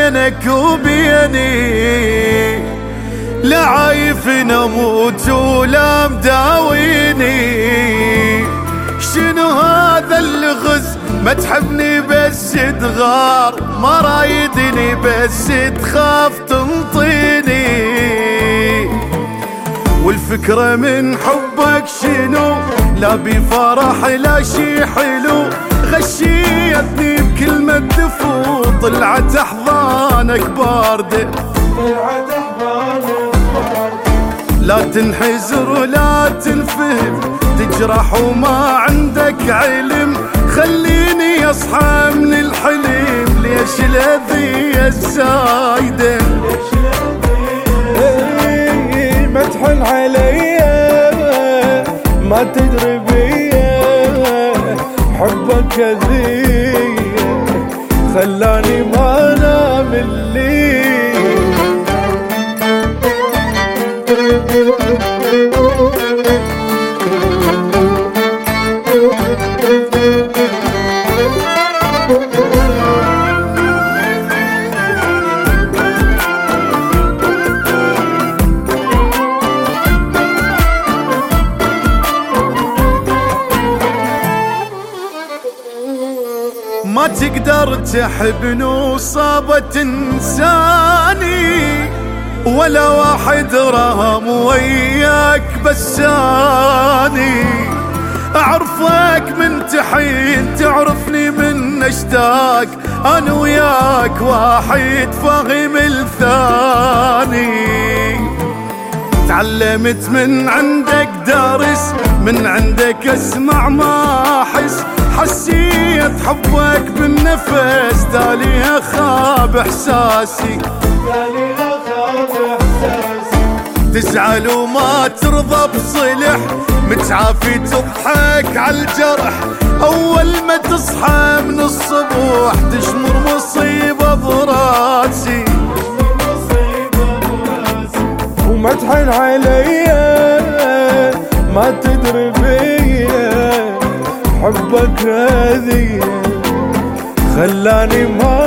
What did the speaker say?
بينك وبيني، لا عايف نموت ولا مداويني. شنو هذا الغز؟ ما تحبني بس تغار، ما رايدني بس تخاف تنطيني. والفكرة من حبك شنو؟ لا بفرح لا شي حلو، غشيتني بكلمة دفو، طلعت احضانك باردة. لا تنحزر ولا تنفهم، تجرح وما عندك علم، خليني اصحى من الحلم. ليش الاذية الزايدة؟ ما تحن عليا، ما تدري بيا، حبك اذية خلاني ما انام الليل. ما تقدر تحبني وصابت انساني، ولا واحد رهم وياك بساني. اعرفك من تحين، تعرفني من اشتاق، انا وياك واحد فاهم الثاني. تعلمت من عندك دارس، من عندك اسمع ما احس، حسيت حبك بالنفس، تالي اخاب احساسي. تزعل وما ترضى بصلح، متعافي تضحك عالجرح، اول ما تصحى من الصبح تشمر مصيبة براسي. وما تحن عليا، ما تدري بيا، حبك هذي خلاني ما